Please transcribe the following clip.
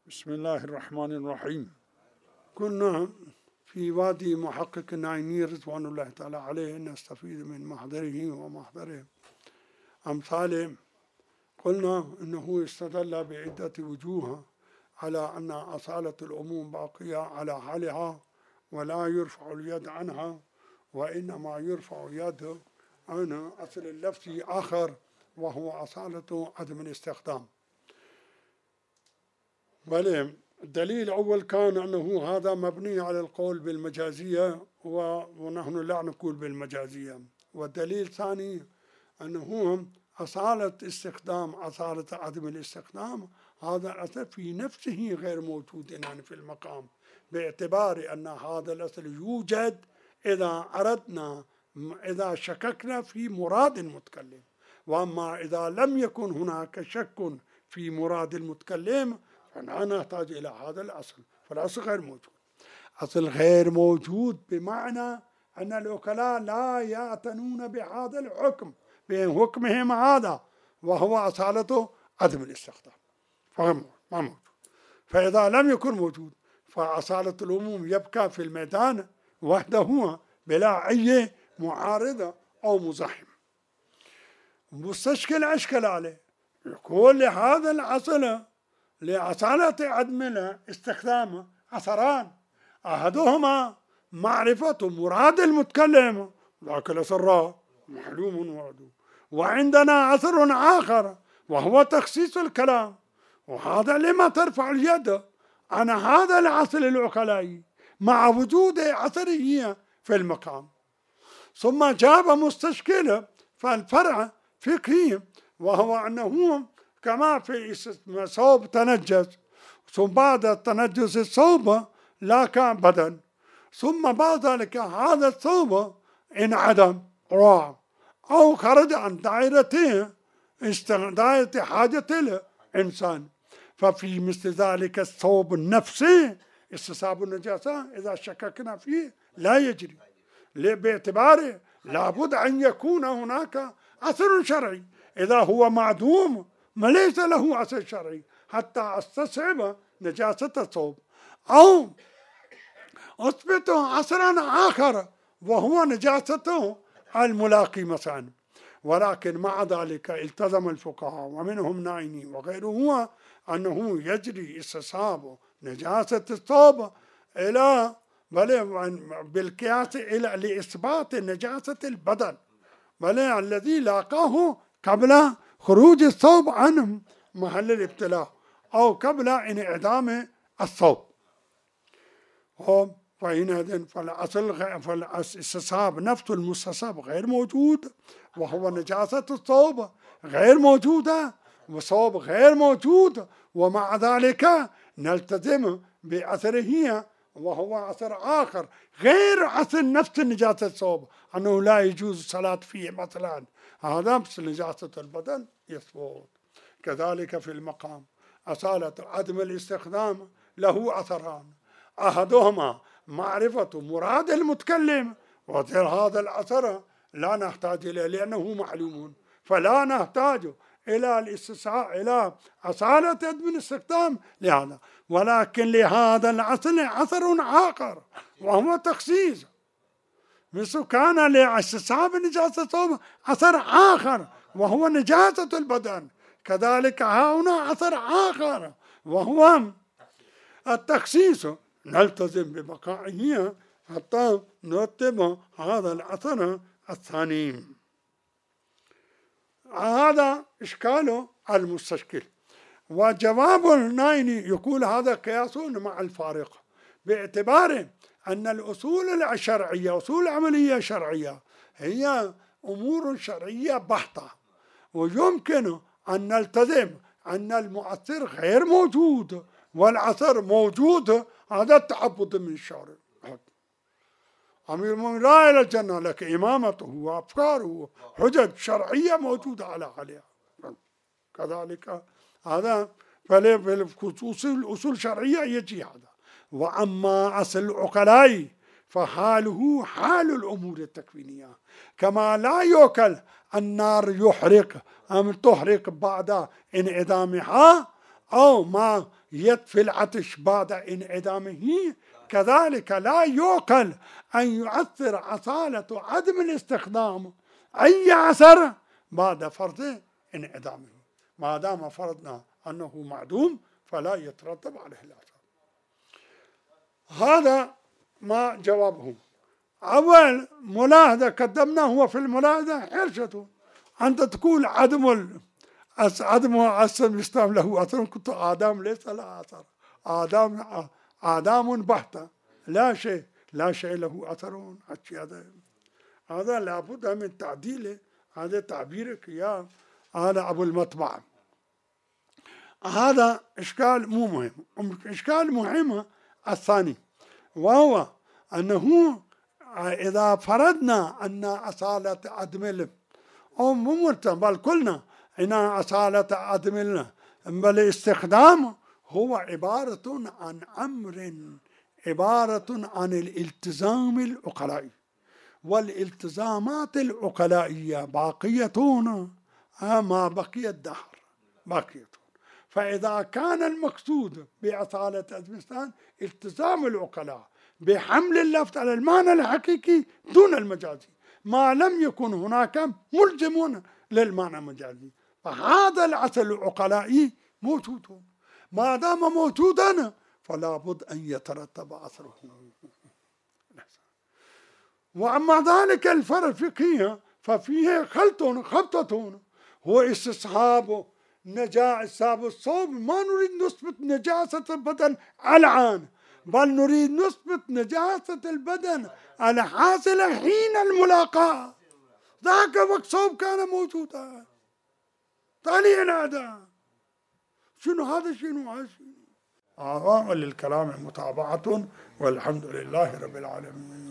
بسم الله الرحمن الرحيم. كنا في وادي محقق النعيمي رضوان الله تعالى عليه نستفيد من محضره ومحضره أمثاله. قلنا إنه استدل بعدة وجوه على أن أصالة العموم باقية على حالها ولا يرفع اليد عنها، وإنما يرفع يد عن أصل اللفظ آخر وهو أصالة عدم الاستخدام. بل الدليل الأول كان أنه هذا مبني على القول بالمجازية ونحن لا نقول بالمجازية. والدليل الثاني أنه أصالة استخدام أصالة عدم الاستخدام هذا الأصل في نفسه غير موجود يعني في المقام، باعتبار أن هذا الأصل يوجد إذا شككنا في مراد المتكلم، وأما إذا لم يكن هناك شك في مراد المتكلم فلا نحتاج إلى هذا الأصل، فالأصل غير موجود. أصل غير موجود بمعنى أن الوكلاء لا يعتنون بهذا الحكم بحكمهم هذا وهو أصالته عدم الاستخدام، فما موجود. فإذا لم يكن موجود فأصالة العموم يبقى في الميدان وحده بلا أي معارضة أو مزاحم. مستشكل أشكل عليه يقول لهذا الأصل لأصالة عدم الاستخدام أثران، أحدهما معرفة مراد المتكلم ذاك الأثر معلوم وعدو، وعندنا أثر آخر وهو تخصيص الكلام، وهذا لما ترفع اليد عن هذا الأصل العقلائي مع وجود أثره في المقام. ثم جاب مستشكل فالفرع فقهي، وهو أنه كما في ثوب تنجس ثم بعد التنجس الثوب لا كان بدن، ثم بعد ذلك هذا الثوب انعدم راح أو خرج عن دائرة حاجة الإنسان، ففي مثل ذلك الثوب النفسي استصحاب النجاسة إذا شككنا فيه لا يجري، باعتباره لابد أن يكون هناك أثر شرعي. إذا هو معدوم ما ليس له أثر شرعي حتى استصحب نجاسة الثوب، أو أثبت أثرا آخر وهو نجاسته الملاقي مثلا. ولكن مع ذلك التزم الفقهاء ومنهم نعيمي وغيره أنه يجري استصحاب نجاسة الثوب إلى بالقياس إلى لإثبات نجاسة البدن الذي لاقاه قبل خروج الثوب عن محل الابتلاء أو قبل انعدام الثوب. فحينئذ فالاستصحاب نفس المستصحب غير موجود، وهو نجاسة الثوب غير موجودة وثوب غير موجود، ومع ذلك نلتزم بأثره وهو أثر آخر غير أثر نفس نجاسة الثوب، أنه لا يجوز الصلاة فيه مثلا، هذا مثل نجاسة البدن يثبت. كذلك في المقام أصالة عدم الاستخدام له أثران، أحدهما معرفة مراد المتكلم، وهذا الأثر لا نحتاج إليه لأنه معلوم، فلا نحتاج إلى الاستصحاب إلى أصالة عدم الاستخدام لهذا. ولكن لهذا الأصل أثر آخر وهو تخصيص، مثل كان لاستصحاب نجاسة الثوب أثر آخر وهو نجاسة البدن، كذلك هنا أثر آخر وهو التخصيص، نلتزم ببقائه حتى نرتب هذا الأثر الثاني. هذا إشكال المستشكل. وجواب النايني يقول هذا قياس مع الفارق، باعتبار أن الأصول الشرعية أصول عملية شرعية هي أمور شرعية بحتة، ويمكن أن نلتزم أن المؤثر غير موجود والأثر موجود، هذا التعبد من الشارع. أمير المؤمنين لا إلى الجنة لك إمامته وأفكاره حجج شرعية موجودة عليها. كذلك هذا فالخصوص الأصول الشرعية يجي هذا. وأما أصل العقلاء فحاله حال الأمور التكوينية، كما لا يوكل النار يحرق أم تحرق بعد انعدامها أو ما يطفي العطش بعد انعدامه، كذلك لا يعقل أن يؤثر أصالة عدم الاستخدام أي أثر بعد فرض انعدامه. ما دام فرضنا أنه معدوم فلا يترتب عليه الأثر. هذا ما جوابه. أول ملاحظة قدمناه هو في الملاحظة حرشة. أنت تقول عدم الإسلام له أثر، كنت آدم ليس له أثر، آدم بحتة، لا شيء له أثر. هذا لابد من تعديله، هذا تعبيرك يا هذا أبو المطبع. هذا إشكال مو مهم. إشكال مهم الثاني، وهو أنه إذا فرضنا أن أصالة عدم أو بل قلنا إن أصالة عدم بل استخدام هو عبارة عن أمر، عبارة عن الالتزام العقلائي، والالتزامات العقلائية باقية ما بقي الدهر باقية. فإذا كان المقصود بأصالة عدم التزام العقلاء بحمل اللفظ على المعنى الحقيقي دون المجازي، ما لم يكن هناك ملزم للمعنى المجازي، فهذا الأصل العقلائي موجود. ما دام موجودا فلا بد أن يترتب أثره. وأما ذلك الفرق الفقهي ففيه خلطة هو استصحاب نجاسة الصوب. ما نريد نثبت نجاسة البدن الآن، بل نريد نثبت نجاسة البدن الحاصلة حين الملاقاة. ذاك وقت صوب كان موجودا، طالع هذا شنو هذا شنو هذا. للكلام متابعة، والحمد لله رب العالمين.